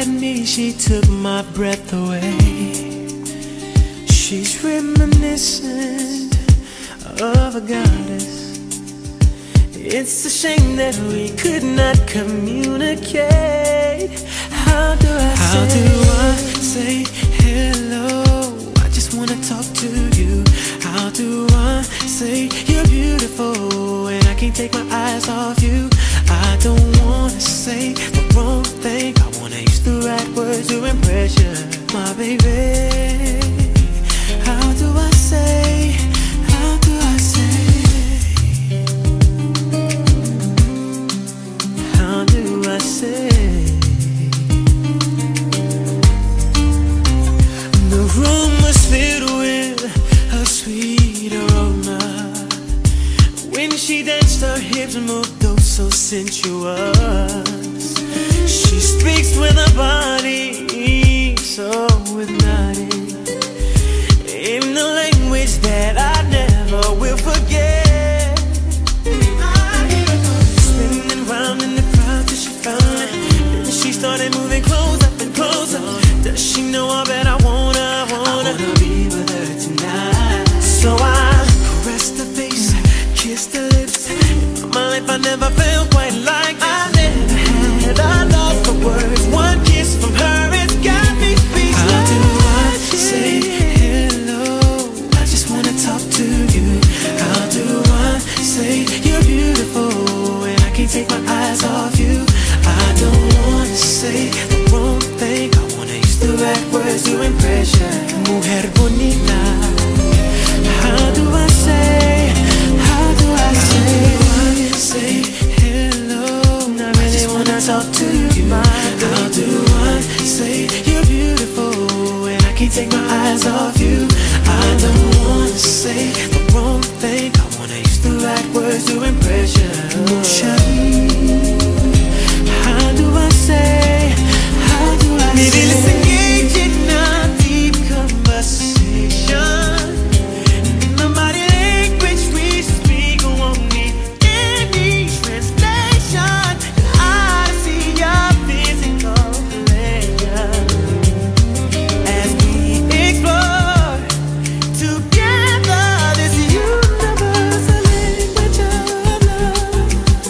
at me, she took my breath away. She's reminiscent of a goddess. It's a shame that we could not communicate. How do I say hello? I just wanna talk to you. How do I say you're beautiful and I can't take my eyes off you? I don't wanna say the wrong thing. I wanna use the right words to impress you, my baby. How do I say? How do I say? How do I say? The room was filled with a sweet aroma. When she danced, her hips moved oh so sensuous. She speaks with her body, so hypnotic, in the language that I never will forget. Spinning round in the crowd till she found it. Then she started moving closer and closer. Does she know I bet I wanna be with her tonight? So I caressed her face, kissed her lips. In my life I never felt quite like this. I never had a love for words. One kiss from her has got me speechless. How do I say hello? I just wanna talk to you. How do I say you're beautiful and I can't take my eyes off you? I don't wanna say the wrong thing. I wanna use the right words to impress you, mujer bonita. How do I say? How do I say? Say hello. I really wanna talk to you. How do I say you're beautiful and I can't take my eyes off you? I don't wanna say the wrong thing. I wanna use the right words to impress you. How do I say? How do I say? Maybe let's engage in a deep conversation. In the body language we speak won't need any translation. I see your physical pleasure as we explore together this universal language of love.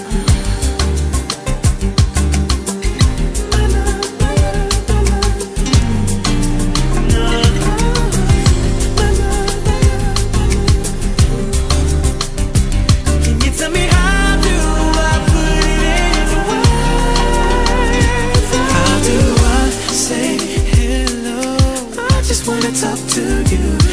Can you tell me how do I put it into words? How do I say hello? I just wanna talk to you.